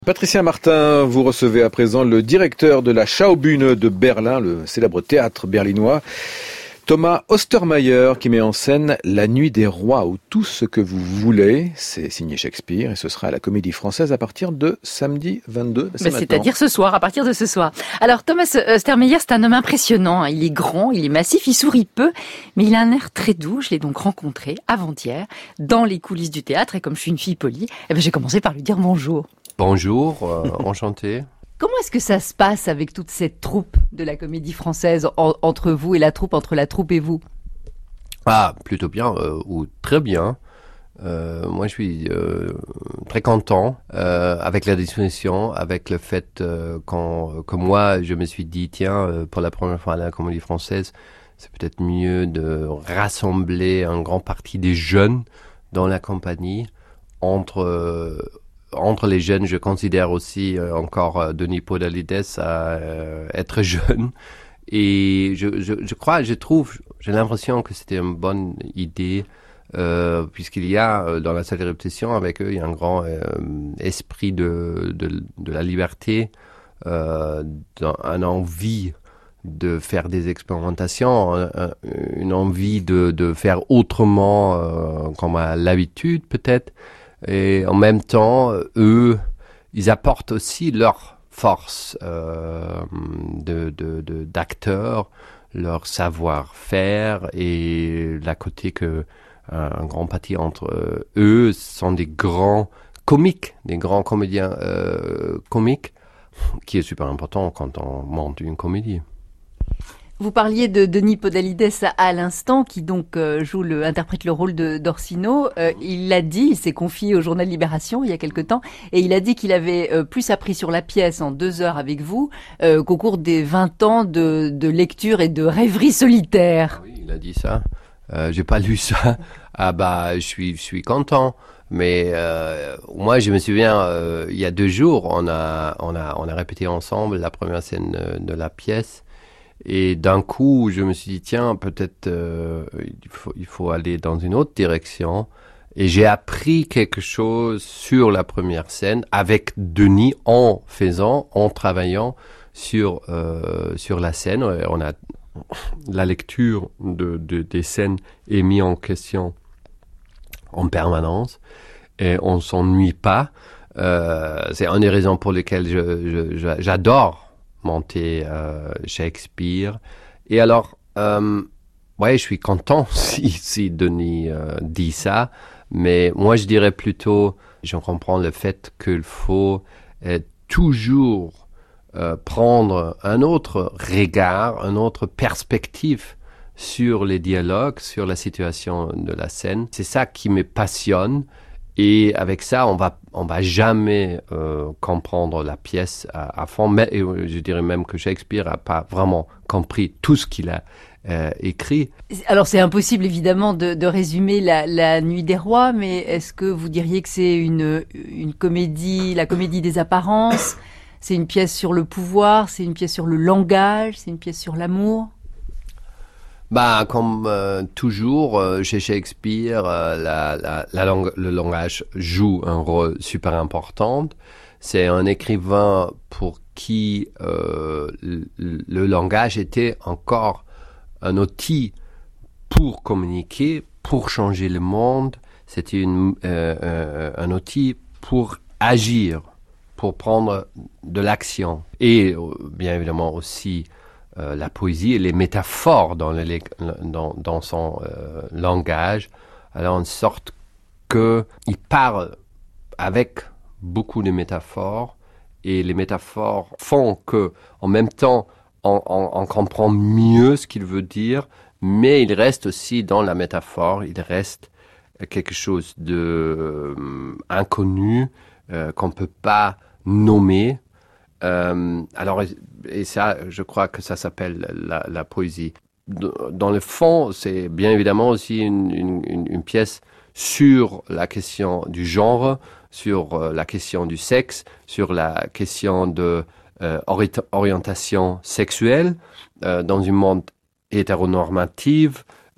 Patricia Martin, vous recevez à présent le directeur de la Schaubühne de Berlin, le célèbre théâtre berlinois, Thomas Ostermayer, qui met en scène La Nuit des Rois ou Tout ce que vous voulez. C'est signé Shakespeare et ce sera à la Comédie Française à partir de samedi 22. C'est-à-dire ce soir, à partir de ce soir. Alors Thomas Ostermayer, c'est un homme impressionnant. Il est grand, il est massif, il sourit peu, mais il a un air très doux. Je l'ai donc rencontré avant-hier dans les coulisses du théâtre et comme je suis une fille polie, j'ai commencé par lui dire bonjour. Bonjour, enchanté. Comment est-ce que ça se passe avec toute cette troupe de la Comédie Française entre vous et la troupe, entre la troupe et vous? Ah, plutôt bien, ou très bien. Moi, je suis très content avec la disposition, avec le fait que moi, je me suis dit, tiens, pour la première fois à la Comédie Française, c'est peut-être mieux de rassembler un grand parti des jeunes dans la compagnie. Entre les jeunes, je considère aussi encore Denis Podalides à être jeune. Et j'ai l'impression que c'était une bonne idée, puisqu'il y a dans la salle de répétition avec eux, il y a un grand esprit de la liberté, une envie de faire des expérimentations, une envie de faire autrement, comme à l'habitude peut-être. Et en même temps, eux, ils apportent aussi leur force d'acteurs, leur savoir-faire et la côté que un grand parti entre eux sont des grands comiques, des grands comédiens comiques, qui est super important quand on monte une comédie. Vous parliez de Denis Podalides à l'instant, qui donc interprète le rôle d'Orsino. Il l'a dit, il s'est confié au journal Libération il y a quelque temps, et il a dit qu'il avait plus appris sur la pièce en 2 heures avec vous qu'au cours des 20 ans de lecture et de rêverie solitaire. Ah oui, il a dit ça. J'ai pas lu ça. Ah bah, je suis content. Mais moi, je me souviens, il y a 2 jours, on a répété ensemble la première scène de la pièce. Et d'un coup, je me suis dit, tiens, peut-être il faut aller dans une autre direction. Et j'ai appris quelque chose sur la première scène avec Denis en travaillant sur la scène. La lecture des scènes est mise en question en permanence et on s'ennuie pas. C'est une des raisons pour lesquelles j'adore monter Shakespeare. Et alors, je suis content si Denis dit ça, mais moi je dirais plutôt, je comprends le fait qu'il faut toujours prendre un autre regard, une autre perspective sur les dialogues, sur la situation de la scène. C'est ça qui me passionne. Et avec ça, on va jamais comprendre la pièce à fond. Mais je dirais même que Shakespeare n'a pas vraiment compris tout ce qu'il a écrit. Alors c'est impossible évidemment de résumer la Nuit des Rois, mais est-ce que vous diriez que c'est une comédie, la comédie des apparences? C'est une pièce sur le pouvoir, c'est une pièce sur le langage, c'est une pièce sur l'amour? Bah, comme toujours chez Shakespeare, le langage joue un rôle super important. C'est un écrivain pour qui le langage était encore un outil pour communiquer, pour changer le monde. C'était un outil pour agir, pour prendre de l'action. Et bien évidemment aussi la poésie et les métaphores dans son langage, alors en sorte qu'il parle avec beaucoup de métaphores, et les métaphores font que, en même temps, on comprend mieux ce qu'il veut dire, mais il reste aussi dans la métaphore, il reste quelque chose de inconnu qu'on peut pas nommer. Alors, et ça, je crois que ça s'appelle la poésie. Dans le fond, c'est bien évidemment aussi une pièce sur la question du genre, sur la question du sexe, sur la question de orientation sexuelle dans un monde hétéronormatif,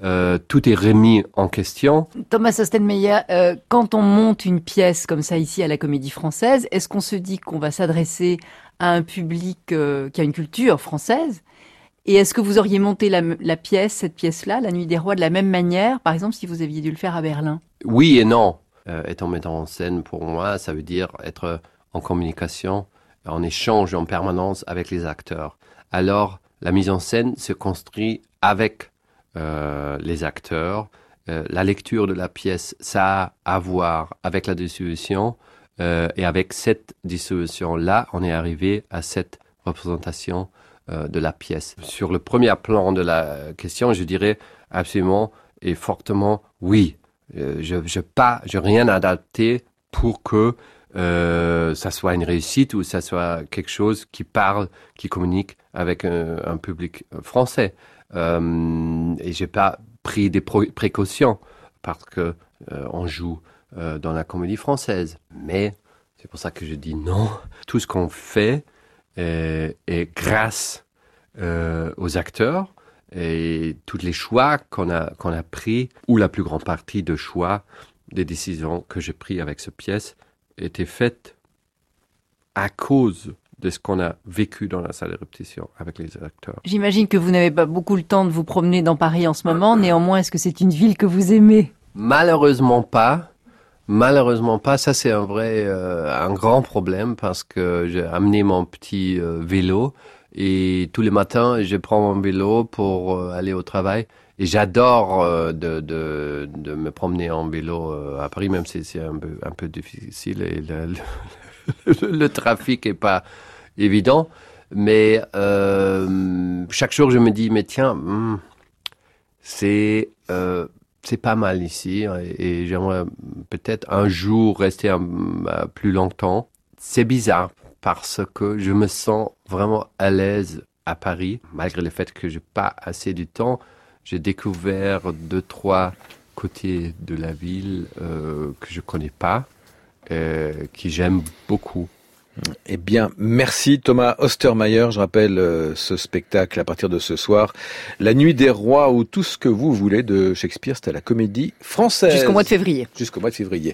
tout est remis en question. Thomas Ostermayer, quand on monte une pièce comme ça ici à la Comédie Française, est-ce qu'on se dit qu'on va s'adresser à un public qui a une culture française? Et est-ce que vous auriez monté cette pièce-là, La Nuit des Rois, de la même manière, par exemple, si vous aviez dû le faire à Berlin? Oui et non. Être metteur en scène, pour moi, ça veut dire être en communication, en échange en permanence avec les acteurs. Alors, la mise en scène se construit avec les acteurs. La lecture de la pièce, ça a à voir avec la distribution. Et avec cette distribution-là, on est arrivé à cette représentation de la pièce. Sur le premier plan de la question, je dirais absolument et fortement oui. Je rien adapté pour que ça soit une réussite ou ça soit quelque chose qui parle, qui communique avec un public français. Et j'ai pas pris des précautions parce que on joue dans la Comédie Française. Mais c'est pour ça que je dis non. Tout ce qu'on fait est grâce aux acteurs et tous les choix qu'on a pris, ou la plus grande partie de choix, des décisions que j'ai prises avec cette pièce, étaient faites à cause de ce qu'on a vécu dans la salle de répétition avec les acteurs. J'imagine que vous n'avez pas beaucoup le temps de vous promener dans Paris en ce moment. Néanmoins, est-ce que c'est une ville que vous aimez? Malheureusement pas. Ça c'est un grand problème parce que j'ai amené mon petit vélo et tous les matins je prends mon vélo pour aller au travail et j'adore de me promener en vélo à Paris, même si c'est un peu difficile et le trafic est pas évident, mais chaque jour je me dis mais tiens, c'est pas mal ici et j'aimerais peut-être un jour rester plus longtemps. C'est bizarre parce que je me sens vraiment à l'aise à Paris, malgré le fait que j'ai pas assez de temps. J'ai découvert 2-3 côtés de la ville que je connais pas, qui j'aime beaucoup. Eh bien, merci Thomas Ostermayer. Je rappelle ce spectacle à partir de ce soir, La Nuit des Rois ou tout ce que vous voulez de Shakespeare, c'est à la Comédie Française. Jusqu'au mois de février. Jusqu'au mois de février.